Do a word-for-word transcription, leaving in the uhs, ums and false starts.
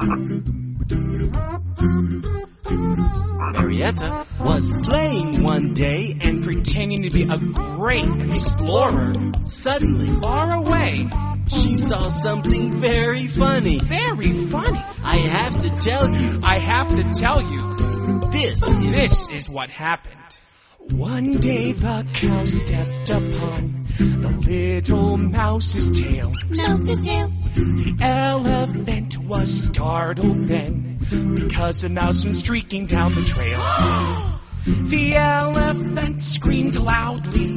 Marietta was playing one day and pretending to be a great explorer. Suddenly, Far away. she saw something very funny. Very funny. I have to tell you, I have to tell you, this is... this is what happened. One day the cow stepped upon the little mouse's tail. Mouse's tail. The elephant was startled then, because a mouse went streaking down the trail. The elephant screamed loudly.